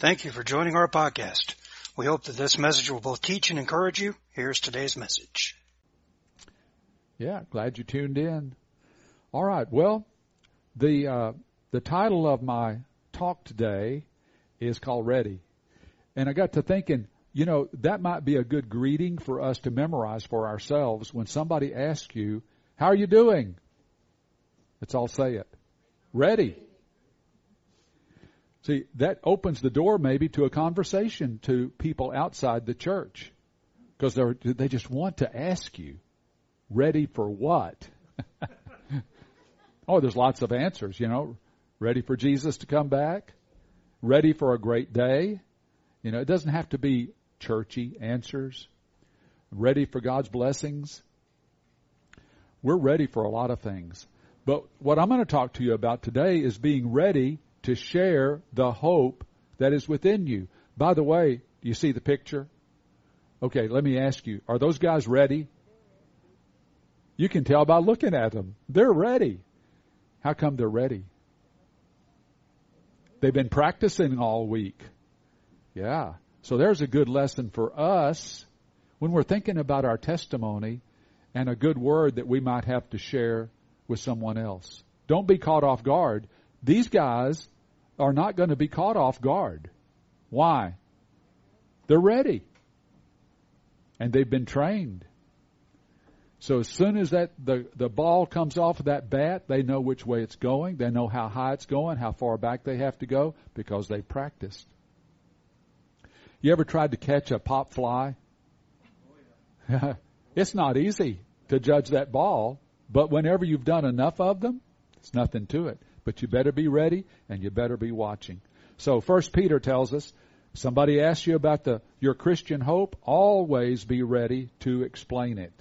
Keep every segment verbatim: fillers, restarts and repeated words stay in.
Thank you for joining our podcast. We hope that this message will both teach and encourage you. Here's today's message. Yeah, glad you tuned in. All right, well, the uh, the title of my talk today is called Ready. And I got to thinking, you know, that might be a good greeting for us to memorize for ourselves when somebody asks you, how are you doing? Let's all say it. Ready. See, that opens the door maybe to a conversation to people outside the church because they they just want to ask you, ready for what? Oh, there's lots of answers, you know. Ready for Jesus to come back? Ready for a great day? You know, it doesn't have to be churchy answers. Ready for God's blessings? We're ready for a lot of things. But what I'm going to talk to you about today is being ready to share the hope that is within you. By the way, do you see the picture? Okay, let me ask you, are those guys ready? You can tell by looking at them. They're ready. How come they're ready? They've been practicing all week. Yeah. So there's a good lesson for us when we're thinking about our testimony and a good word that we might have to share with someone else. Don't be caught off guard. These guys are not going to be caught off guard. Why? They're ready. And they've been trained. So as soon as that the, the ball comes off of that bat, they know which way it's going. They know how high it's going, how far back they have to go, because they practiced. You ever tried to catch a pop fly? It's not easy to judge that ball, but whenever you've done enough of them, it's nothing to it. But you better be ready and you better be watching. So First Peter tells us, somebody asks you about the your Christian hope, always be ready to explain it.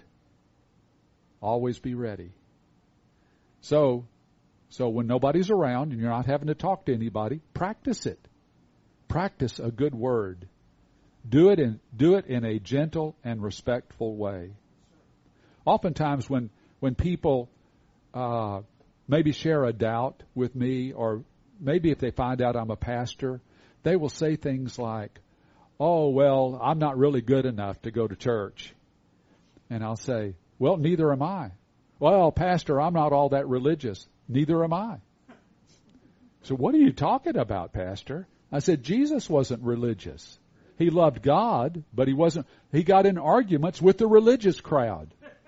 Always be ready. So, so when nobody's around and you're not having to talk to anybody, practice it. Practice a good word. Do it in do it in a gentle and respectful way. Oftentimes when when people uh, maybe share a doubt with me, or maybe if they find out I'm a pastor, they will say things like, oh, well, I'm not really good enough to go to church. And I'll say, well, neither am I. Well, Pastor, I'm not all that religious. Neither am I. So what are you talking about, Pastor? I said, Jesus wasn't religious. He loved God, but he wasn't. He got in arguments with the religious crowd.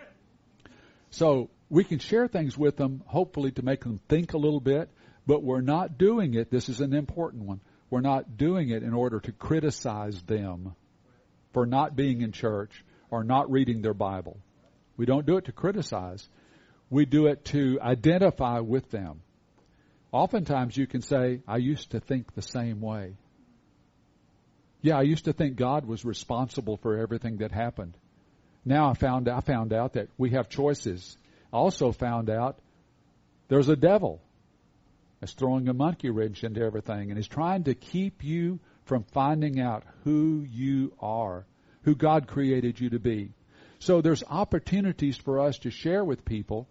So we can share things with them, hopefully to make them think a little bit, but we're not doing it. This is an important one. We're not doing it in order to criticize them for not being in church or not reading their Bible. We don't do it to criticize. We do it to identify with them. Oftentimes you can say, I used to think the same way. Yeah, I used to think God was responsible for everything that happened. Now I found I found out that we have choices. I also found out there's a devil that's throwing a monkey wrench into everything, and he's trying to keep you from finding out who you are, who God created you to be. So there's opportunities for us to share with people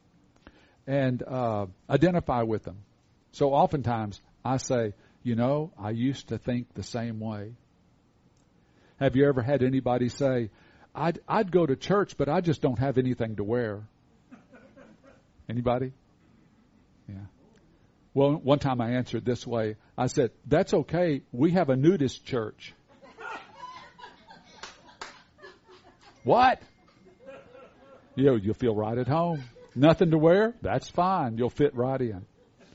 and uh, identify with them. So oftentimes I say, you know, I used to think the same way. Have you ever had anybody say, I'd, I'd go to church, but I just don't have anything to wear? Anybody? Yeah. Well, one time I answered this way. I said, that's okay. We have a nudist church. What? You know, you'll feel right at home. Nothing to wear? That's fine. You'll fit right in.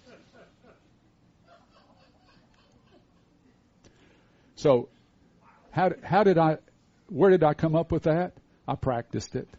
So, how how did I, where did I come up with that? I practiced it.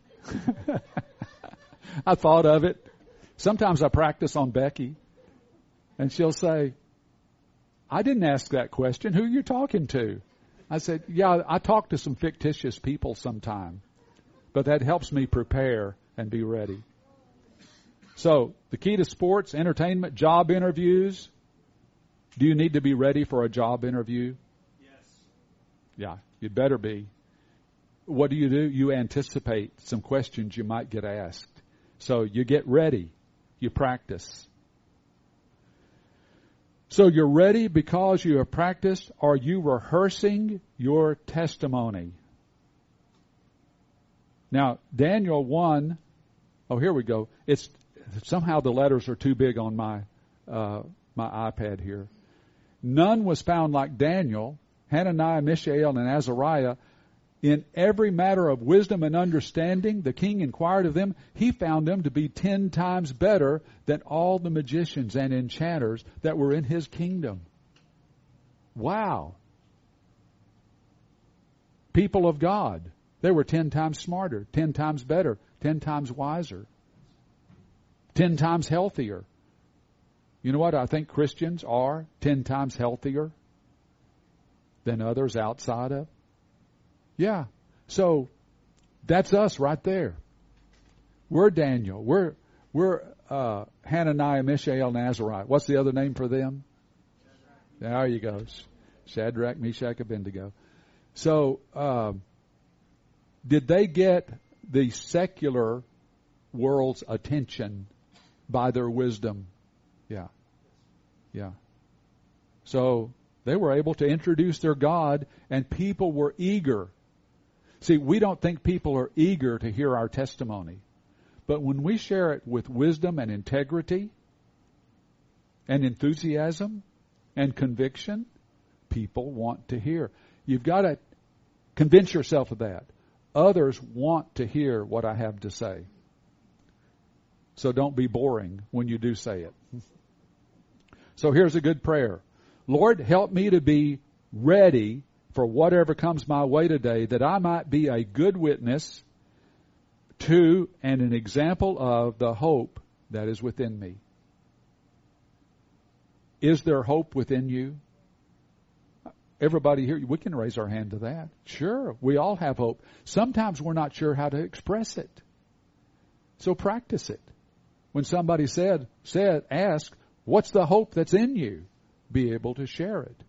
I thought of it. Sometimes I practice on Becky, and she'll say, I didn't ask that question. Who are you talking to? I said, yeah, I talk to some fictitious people sometime, but that helps me prepare and be ready. So, the key to sports, entertainment, job interviews. Do you need to be ready for a job interview? Yeah, you'd better be. What do you do? You anticipate some questions you might get asked. So you get ready. You practice. So you're ready because you have practiced. Are you rehearsing your testimony? Now, Daniel one, oh, here we go. It's somehow the letters are too big on my uh, my iPad here. None was found like Daniel, Hananiah, Mishael, and Azariah. In every matter of wisdom and understanding, the king inquired of them. He found them to be ten times better than all the magicians and enchanters that were in his kingdom. Wow. People of God. They were ten times smarter, ten times better, ten times wiser, ten times healthier. You know what? I think Christians are ten times healthier than others outside of. Yeah. So that's us right there. We're Daniel. We're we're uh, Hananiah, Mishael, and Azariah. What's the other name for them? There you go. Shadrach, Meshach, Abednego. So uh, did they get the secular world's attention by their wisdom? Yeah. Yeah. So they were able to introduce their God, and people were eager. See, we don't think people are eager to hear our testimony. But when we share it with wisdom and integrity and enthusiasm and conviction, people want to hear. You've got to convince yourself of that. Others want to hear what I have to say. So don't be boring when you do say it. So here's a good prayer. Lord, help me to be ready for whatever comes my way today, that I might be a good witness to and an example of the hope that is within me. Is there hope within you? Everybody here, we can raise our hand to that. Sure, we all have hope. Sometimes we're not sure how to express it. So practice it. When somebody said, said, ask, what's the hope that's in you? Be able to share it.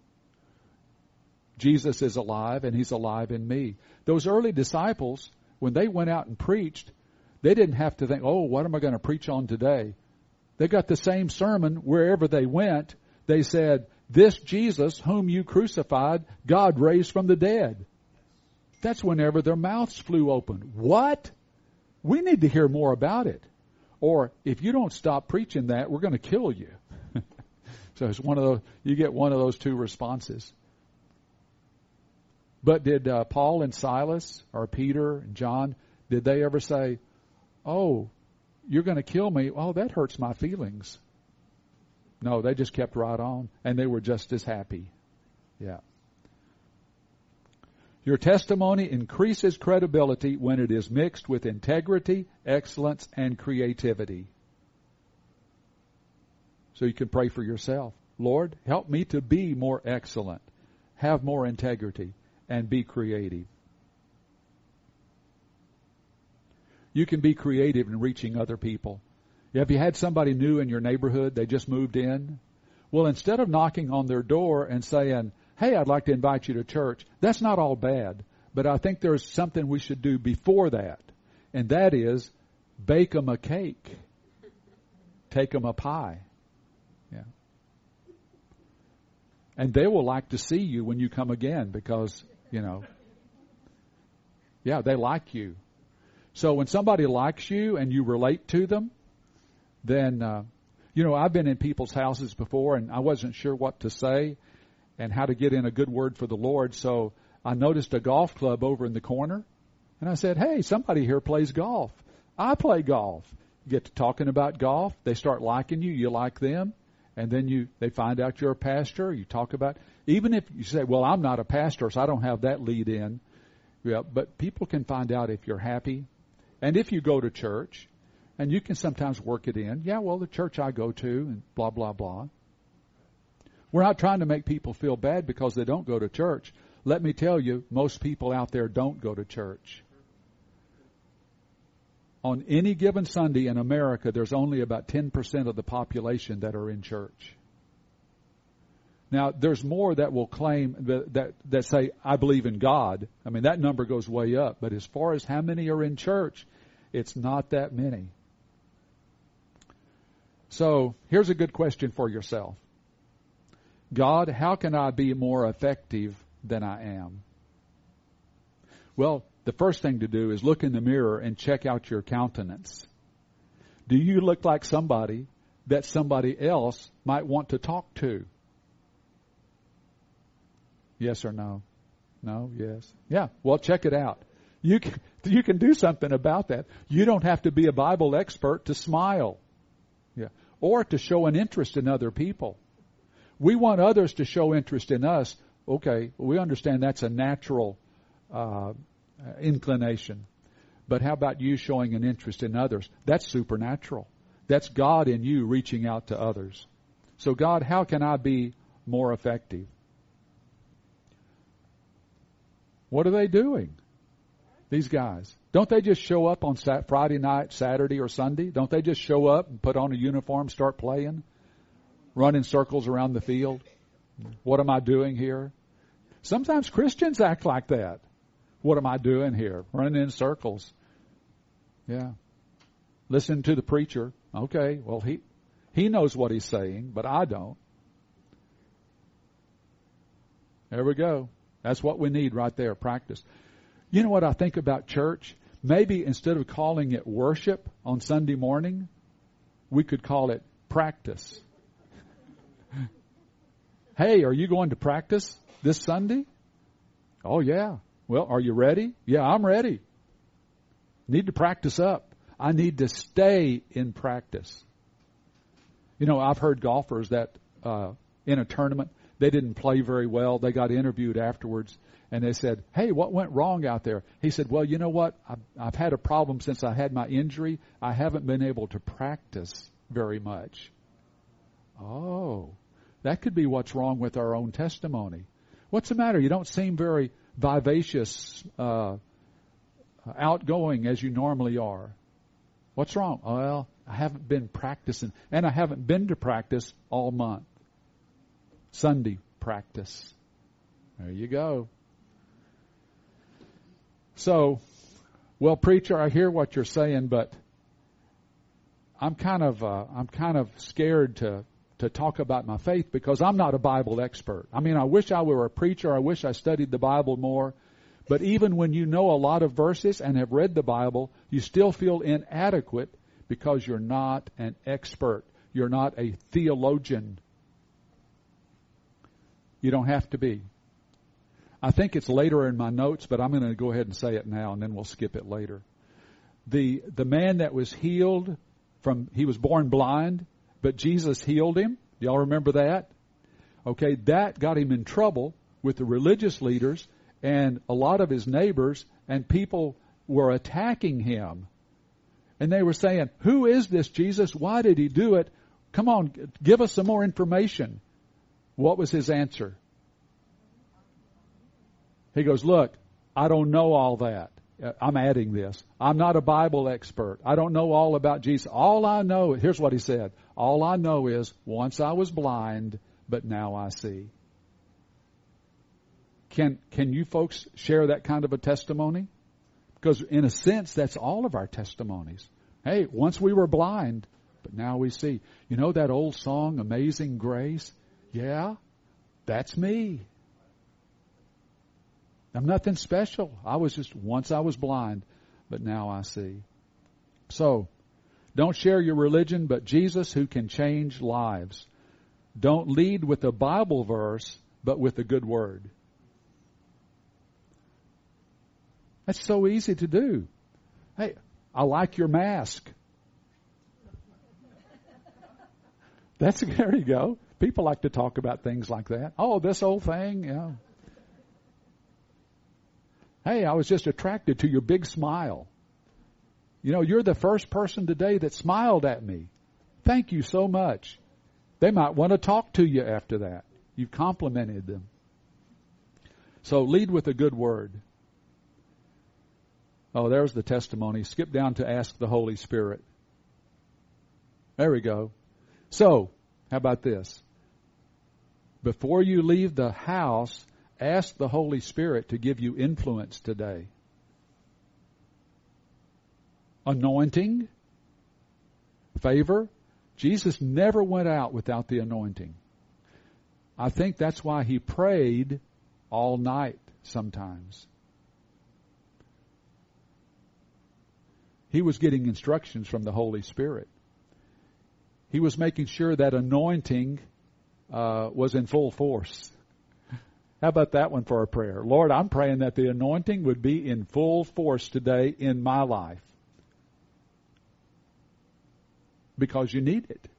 Jesus is alive, and He's alive in me. Those early disciples, when they went out and preached, they didn't have to think, oh, what am I going to preach on today? They got the same sermon wherever they went. They said, this Jesus whom you crucified, God raised from the dead. That's whenever their mouths flew open. What? We need to hear more about it. Or, if you don't stop preaching that, we're going to kill you. So it's one of those, you get one of those two responses. But did uh, Paul and Silas or Peter and John, did they ever say, oh, you're going to kill me? Oh, that hurts my feelings. No, they just kept right on, and they were just as happy. Yeah. Your testimony increases credibility when it is mixed with integrity, excellence, and creativity. So you can pray for yourself. Lord, help me to be more excellent, have more integrity, and be creative. You can be creative in reaching other people. Have you had somebody new in your neighborhood? They just moved in. Well, instead of knocking on their door and saying, hey, I'd like to invite you to church, that's not all bad. But I think there's something we should do before that. And that is bake them a cake. Take them a pie. Yeah. And they will like to see you when you come again because, you know, yeah, they like you. So when somebody likes you and you relate to them, then, uh, you know, I've been in people's houses before and I wasn't sure what to say and how to get in a good word for the Lord. So I noticed a golf club over in the corner and I said, hey, somebody here plays golf. I play golf. You get to talking about golf. They start liking you. You like them. And then you, they find out you're a pastor. You talk about, even if you say, well, I'm not a pastor, so I don't have that lead in. Yeah, but people can find out if you're happy. And if you go to church, and you can sometimes work it in. Yeah, well, the church I go to, and blah, blah, blah. We're not trying to make people feel bad because they don't go to church. Let me tell you, most people out there don't go to church. On any given Sunday in America, there's only about ten percent of the population that are in church. Now, there's more that will claim, that, that, that say, I believe in God. I mean, that number goes way up. But as far as how many are in church, it's not that many. So, here's a good question for yourself. God, how can I be more effective than I am? Well, the first thing to do is look in the mirror and check out your countenance. Do you look like somebody that somebody else might want to talk to? Yes or no? No, yes. Yeah, well, check it out. You can, you can do something about that. You don't have to be a Bible expert to smile. Yeah. Or to show an interest in other people. We want others to show interest in us. Okay, we understand that's a natural uh, inclination. But how about you showing an interest in others? That's supernatural. That's God in you reaching out to others. So God, how can I be more effective? What are they doing? These guys. Don't they just show up on Sat- Friday night, Saturday, or Sunday? Don't they just show up and put on a uniform, start playing? Run in circles around the field? What am I doing here? Sometimes Christians act like that. What am I doing here? Running in circles. Yeah. Listen to the preacher. Okay, well, he he knows what he's saying, but I don't. There we go. That's what we need right there, practice. You know what I think about church? Maybe instead of calling it worship on Sunday morning, we could call it practice. Hey, are you going to practice this Sunday? Oh, yeah. Well, are you ready? Yeah, I'm ready. Need to practice up. I need to stay in practice. You know, I've heard golfers that uh, in a tournament, they didn't play very well. They got interviewed afterwards, and they said, hey, what went wrong out there? He said, well, you know what? I've, I've had a problem since I had my injury. I haven't been able to practice very much. Oh, that could be what's wrong with our own testimony. What's the matter? You don't seem very vivacious, uh, outgoing as you normally are. What's wrong? Well, I haven't been practicing, and I haven't been to practice all month. Sunday practice. There you go. So, well, preacher, I hear what you're saying, but I'm kind of uh, I'm kind of scared to to talk about my faith because I'm not a Bible expert. I mean, I wish I were a preacher. I wish I studied the Bible more. But even when you know a lot of verses and have read the Bible, you still feel inadequate because you're not an expert. You're not a theologian. You don't have to be. I think it's later in my notes, but I'm going to go ahead and say it now, and then we'll skip it later. The the man that was healed from, he was born blind, but Jesus healed him. Y'all remember that? Okay, that got him in trouble with the religious leaders and a lot of his neighbors, and people were attacking him. And they were saying, who is this Jesus? Why did he do it? Come on, give us some more information. What was his answer? He goes, look, I don't know all that. I'm adding this. I'm not a Bible expert. I don't know all about Jesus. All I know, here's what he said. All I know is once I was blind, but now I see. Can can you folks share that kind of a testimony? Because in a sense, that's all of our testimonies. Hey, once we were blind, but now we see. You know that old song, Amazing Grace? Yeah, that's me. I'm nothing special. I was just, once I was blind, but now I see. So, don't share your religion, but Jesus who can change lives. Don't lead with a Bible verse, but with a good word. That's so easy to do. Hey, I like your mask. That's, there you go. People like to talk about things like that. Oh, this old thing, yeah. Hey, I was just attracted to your big smile. You know, you're the first person today that smiled at me. Thank you so much. They might want to talk to you after that. You've complimented them. So lead with a good word. Oh, there's the testimony. Skip down to ask the Holy Spirit. There we go. So, how about this? Before you leave the house, ask the Holy Spirit to give you influence today. Anointing, favor. Jesus never went out without the anointing. I think that's why he prayed all night sometimes. He was getting instructions from the Holy Spirit. He was making sure that anointing uh, was in full force. How about that one for a prayer? Lord, I'm praying that the anointing would be in full force today in my life. Because you need it.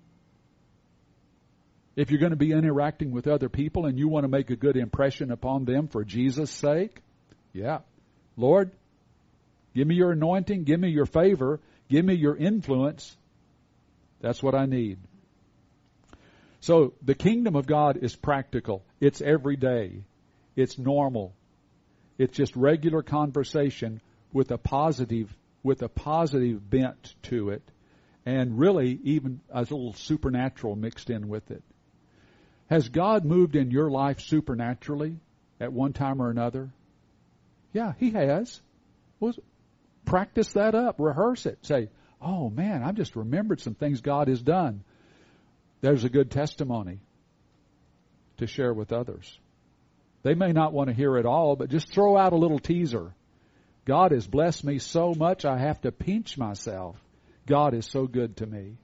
If you're going to be interacting with other people and you want to make a good impression upon them for Jesus' sake, yeah. Lord, give me your anointing, give me your favor, give me your influence. That's what I need. So the kingdom of God is practical. It's every day. It's normal. It's just regular conversation with a positive, with a positive bent to it, and really even a little supernatural mixed in with it. Has God moved in your life supernaturally at one time or another? Yeah, He has. Well, practice that up. Rehearse it. Say, oh man, I've just remembered some things God has done. There's a good testimony to share with others. They may not want to hear it all, but just throw out a little teaser. God has blessed me so much I have to pinch myself. God is so good to me.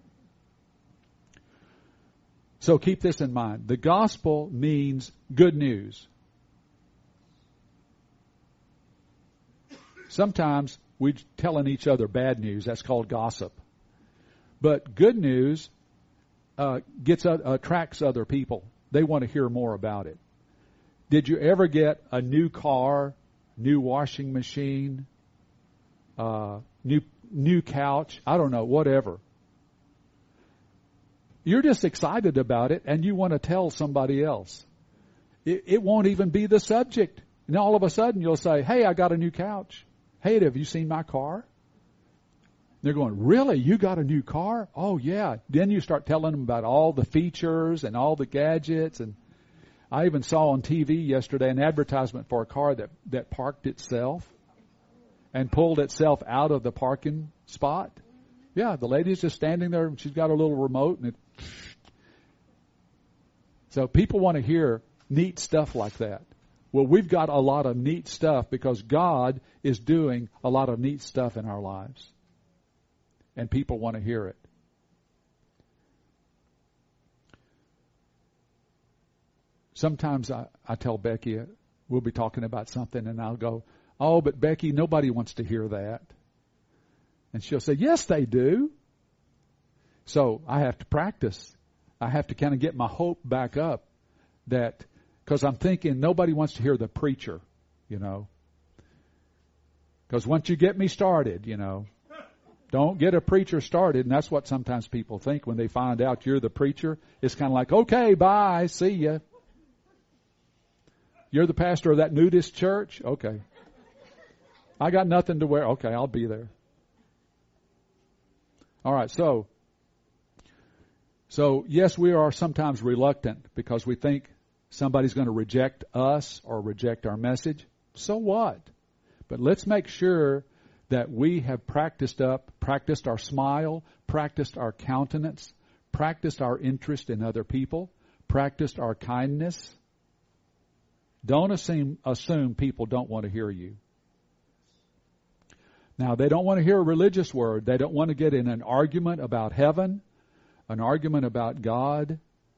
So keep this in mind. The gospel means good news. Sometimes we're telling each other bad news. That's called gossip. But good news uh, gets uh, attracts other people. They want to hear more about it. Did you ever get a new car, new washing machine, uh, new new couch? I don't know, whatever. You're just excited about it, and you want to tell somebody else. It, it won't even be the subject. And all of a sudden, you'll say, hey, I got a new couch. Hey, have you seen my car? They're going, really? You got a new car? Oh, yeah. Then you start telling them about all the features and all the gadgets. And I even saw on T V yesterday an advertisement for a car that, that parked itself and pulled itself out of the parking spot. Yeah, the lady's just standing there, and she's got a little remote. and it, So people want to hear neat stuff like that. Well, we've got a lot of neat stuff because God is doing a lot of neat stuff in our lives. And people want to hear it. Sometimes I, I tell Becky, we'll be talking about something, and I'll go, oh, but Becky, nobody wants to hear that. And she'll say, yes, they do. So I have to practice. I have to kind of get my hope back up that, because I'm thinking nobody wants to hear the preacher, you know. Because once you get me started, you know, don't get a preacher started. And that's what sometimes people think when they find out you're the preacher. It's kind of like, okay, bye, see ya. You're the pastor of that nudist church? Okay. I got nothing to wear. Okay, I'll be there. All right, so, so yes, we are sometimes reluctant because we think somebody's going to reject us or reject our message. So what? But let's make sure that we have practiced up, practiced our smile, practiced our countenance, practiced our interest in other people, practiced our kindness. Don't assume, assume people don't want to hear you. Now, they don't want to hear a religious word. They don't want to get in an argument about heaven, an argument about God,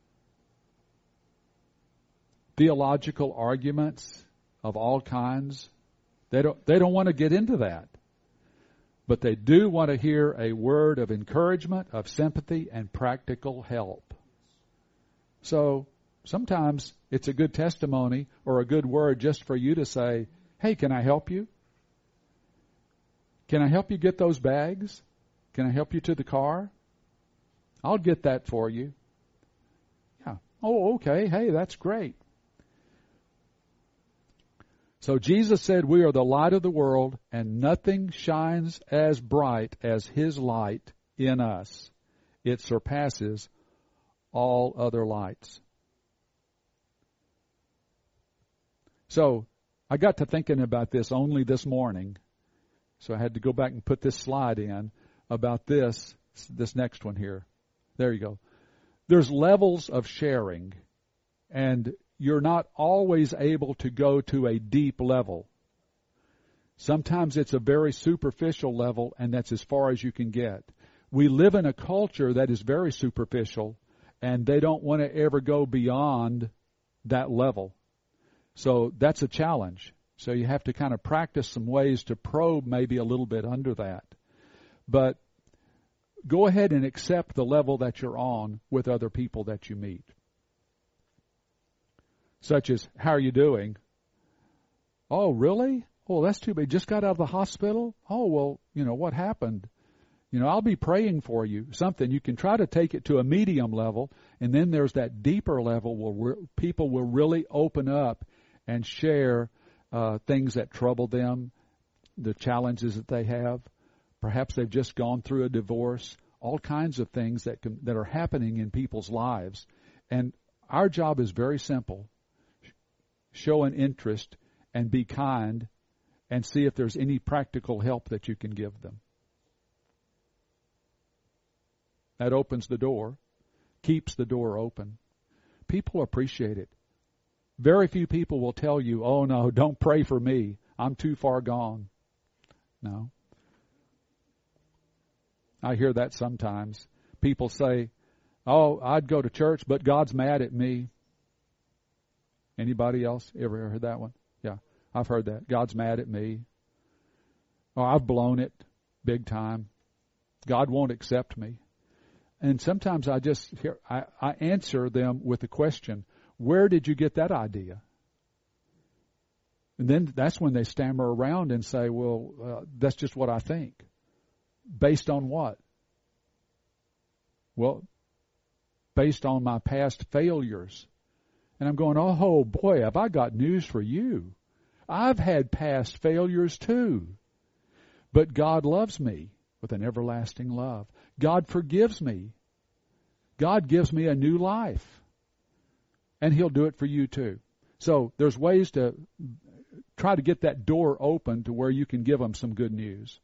theological arguments of all kinds. They don't, they don't want to get into that. But they do want to hear a word of encouragement, of sympathy, and practical help. So sometimes it's a good testimony or a good word just for you to say, hey, can I help you? Can I help you get those bags? Can I help you to the car? I'll get that for you. Yeah. Oh, okay. Hey, that's great. So Jesus said we are the light of the world, and nothing shines as bright as His light in us. It surpasses all other lights. So I got to thinking about this only this morning. So I had to go back and put this slide in about this, this next one here. There you go. There's levels of sharing. And you're not always able to go to a deep level. Sometimes it's a very superficial level, and that's as far as you can get. We live in a culture that is very superficial, and they don't want to ever go beyond that level. So that's a challenge. So you have to kind of practice some ways to probe maybe a little bit under that. But go ahead and accept the level that you're on with other people that you meet. Such as, how are you doing? Oh, really? Oh, that's too bad. Just got out of the hospital? Oh, well, you know, what happened? You know, I'll be praying for you. Something. You can try to take it to a medium level, and then there's that deeper level where re- people will really open up and share uh, things that trouble them, the challenges that they have. Perhaps they've just gone through a divorce, all kinds of things that can, that are happening in people's lives. And our job is very simple. Show an interest and be kind and see if there's any practical help that you can give them. That opens the door, keeps the door open. People appreciate it. Very few people will tell you, oh no, don't pray for me. I'm too far gone. No. I hear that sometimes. People say, oh, I'd go to church, but God's mad at me. Anybody else ever heard that one? Yeah, I've heard that. God's mad at me. Oh, I've blown it big time. God won't accept me. And sometimes I just hear, I, I answer them with a question, where did you get that idea? And then that's when they stammer around and say, well, uh, that's just what I think. Based on what? Well, based on my past failures. And I'm going, oh boy, have I got news for you. I've had past failures too. But God loves me with an everlasting love. God forgives me. God gives me a new life. And He'll do it for you too. So there's ways to try to get that door open to where you can give them some good news.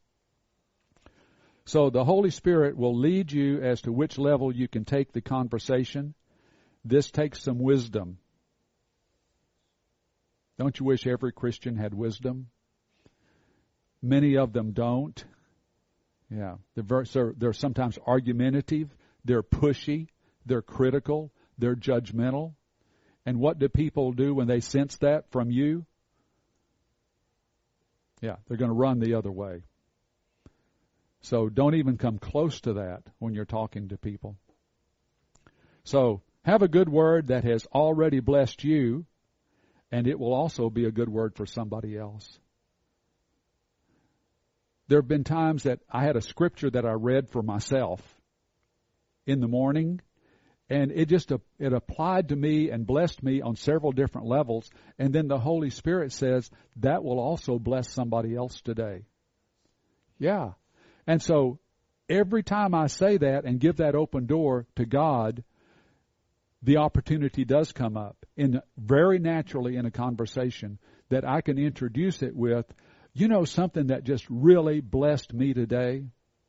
So the Holy Spirit will lead you as to which level you can take the conversation. This takes some wisdom. Don't you wish every Christian had wisdom? Many of them don't. Yeah, they're, very, so they're sometimes argumentative, they're pushy, they're critical, they're judgmental. And what do people do when they sense that from you? Yeah, they're going to run the other way. So don't even come close to that when you're talking to people. So have a good word that has already blessed you, and it will also be a good word for somebody else. There have been times that I had a scripture that I read for myself in the morning, and it just it applied to me and blessed me on several different levels. And then the Holy Spirit says, that will also bless somebody else today. Yeah. And so every time I say that and give that open door to God, the opportunity does come up in very naturally in a conversation that I can introduce it with, you know, something that just really blessed me today.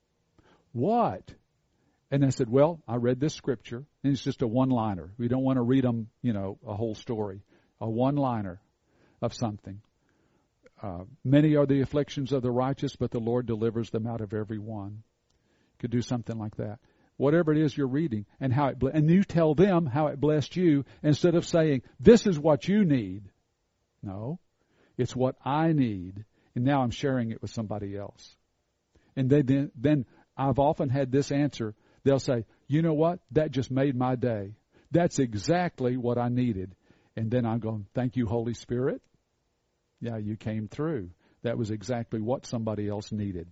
What? And I said, well, I read this scripture, and it's just a one-liner. We don't want to read them, you know, a whole story. A one-liner of something. Uh, many are the afflictions of the righteous, but the Lord delivers them out of every one. Could do something like that. Whatever it is you're reading, and how it ble- and you tell them how it blessed you instead of saying, this is what you need. No, it's what I need, and now I'm sharing it with somebody else. And they, then, then I've often had this answer. They'll say, you know what? That just made my day. That's exactly what I needed. And then I'm going, thank you, Holy Spirit. Yeah, you came through. That was exactly what somebody else needed.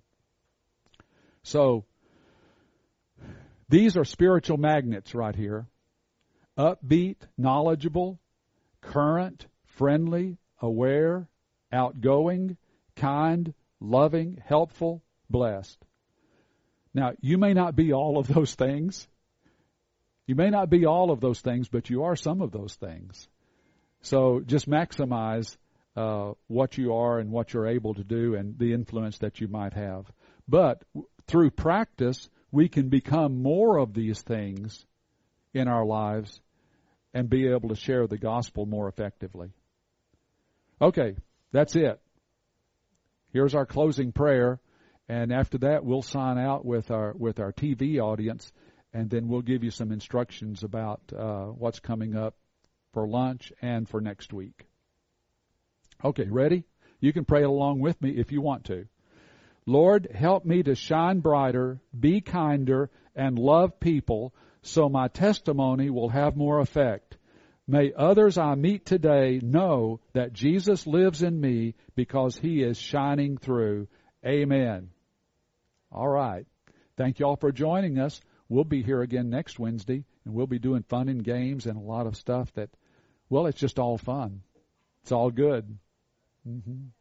So, these are spiritual magnets right here. Upbeat, knowledgeable, current, friendly, aware, outgoing, kind, loving, helpful, blessed. Now, you may not be all of those things. You may not be all of those things, but you are some of those things. So just maximize uh, what you are and what you're able to do and the influence that you might have. But through practice, we can become more of these things in our lives and be able to share the gospel more effectively. Okay, that's it. Here's our closing prayer, and after that we'll sign out with our with our T V audience, and then we'll give you some instructions about uh, what's coming up for lunch and for next week. Okay, ready? You can pray along with me if you want to. Lord, help me to shine brighter, be kinder, and love people so my testimony will have more effect. May others I meet today know that Jesus lives in me because He is shining through. Amen. All right. Thank you all for joining us. We'll be here again next Wednesday, and we'll be doing fun and games and a lot of stuff that, well, it's just all fun. It's all good. Mm-hmm.